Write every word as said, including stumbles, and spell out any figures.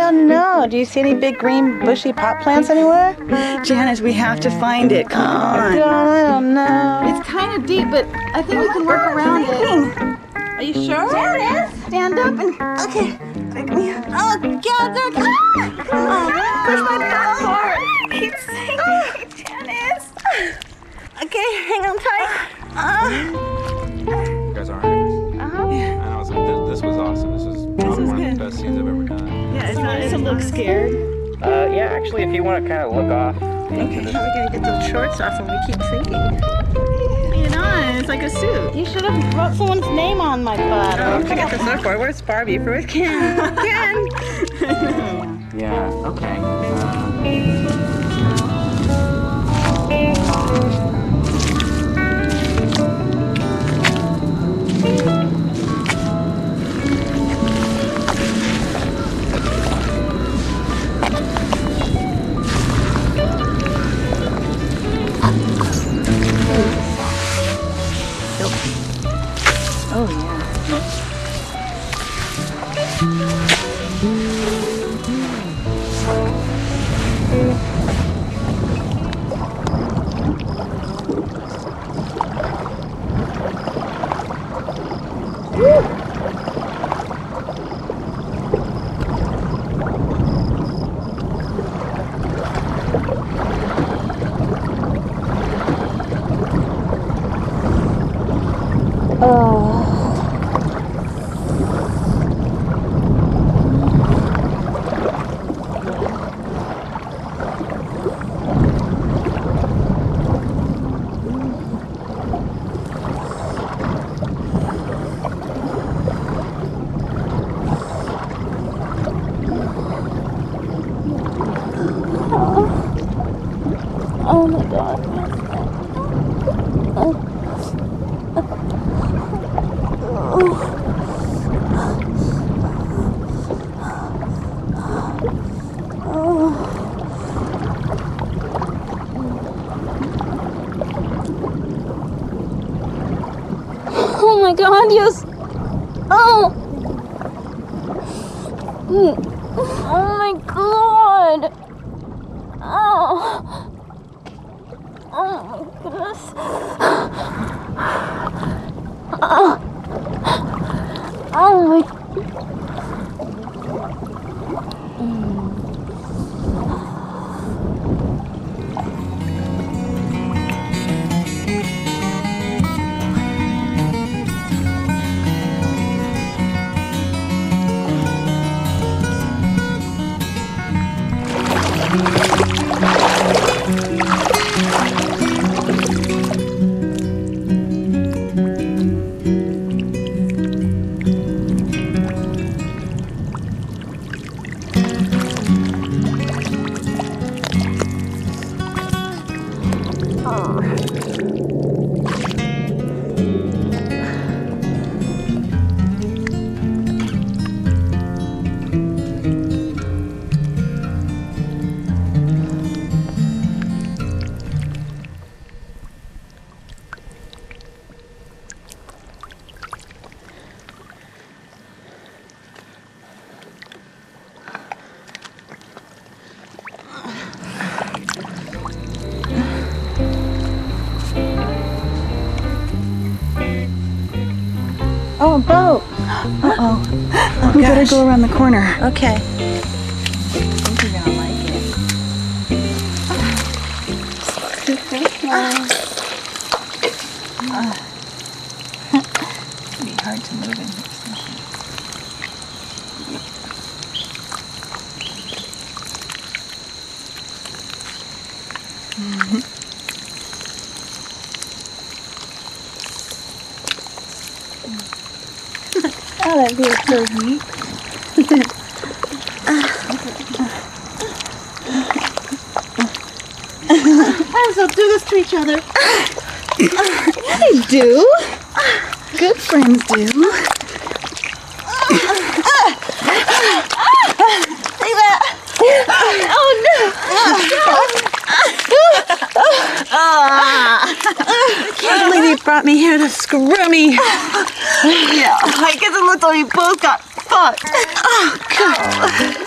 don't know. Do you see any big green bushy pot plants anywhere? Janice, we have to find it. Come on. God, I don't know. It's kind of deep, but I think we can work around it. Are you sure? Janice, Stand up and okay. Pick me up. Oh God, there. Ah! Oh, push my back hard. Keep sinking, Janice. Okay, hang on tight. Uh. You guys are alright. Uh-huh. I know, this, this was awesome. This was probably one of the best scenes I've ever done. Yeah, it's not. It doesn't look scared. Uh, yeah, actually, if you want to kind of look off. Okay, how are we gonna get those shorts off when we keep sinking? You know, it's like a suit. You should have wrote someone's name on my butt. Oh, I got the surfboard. Where's Barbie? Where's Ken? Ken! Yeah, okay. Uh, Oh, yeah. Oh my God. Oh. Oh my God, yes. Oh. Oh my God. Oh. Oh my goodness. Oh, oh my. Oh, a boat. Uh-oh. Oh, we better go around the corner. Okay. I think you're gonna like it. Uh, it'd be hard to move in here. Mm-hmm. Oh, that feels so neat. Friends don't do this to each other. They do. Good friends do. Take that. Oh no. I can't believe you brought me here to screw me. Yeah, I guess it looks like we both got fucked. Oh, God.